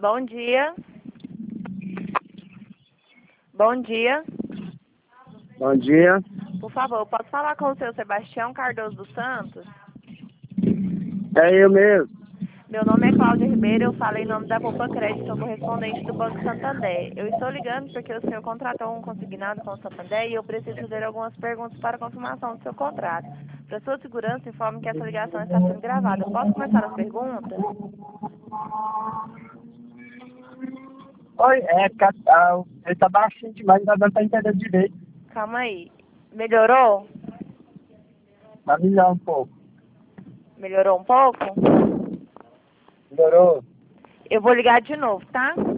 Bom dia. Bom dia. Bom dia. Por favor, posso falar com o seu Sebastião Cardoso dos Santos? É eu mesmo. Meu nome é Cláudia Ribeiro, eu falo em nome da Poupa Crédito, sou correspondente do Banco Santander. Eu estou ligando porque o senhor contratou um consignado com o Santander e eu preciso fazer algumas perguntas para confirmação do seu contrato. Para sua segurança, informe que essa ligação está sendo gravada. Posso começar as perguntas? Oi, ele tá baixinho demais, não dá pra entender direito. Calma aí. Melhorou? Vai melhorar um pouco. Melhorou um pouco? Melhorou? Eu vou ligar de novo, tá?